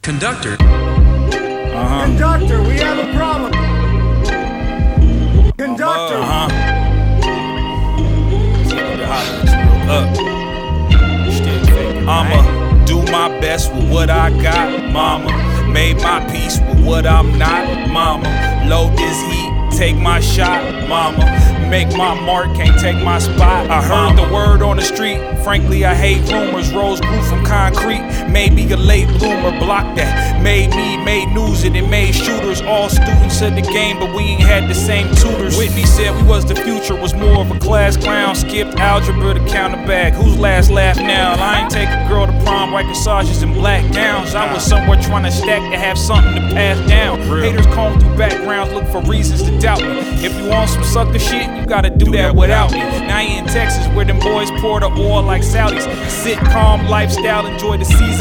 Conductor. Conductor, we have a problem. Conductor. I'ma do my best with what I got, mama. Made my peace with what I'm not, mama. Load this heat, take my shot, mama. Make my mark, can't take my spot. I heard the word on the street. Frankly, I hate rumors. Rose grew from concrete. Maybe a late bloomer, block that. Made news and it made shooters. All students of the game, but we ain't had the same tutors. Whitney said we was the future, was more of a class clown. Skipped algebra to count a bag. Who's last laugh now? I ain't take a girl to prom, white corsages and black gowns. I was somewhere trying to stack to have something to pass down. Haters comb through backgrounds, look for reasons to doubt me. If you want some sucker shit, you gotta do that without me. Now you in Texas where them boys pour the oil like Saudis. Sit calm lifestyle, enjoy the season.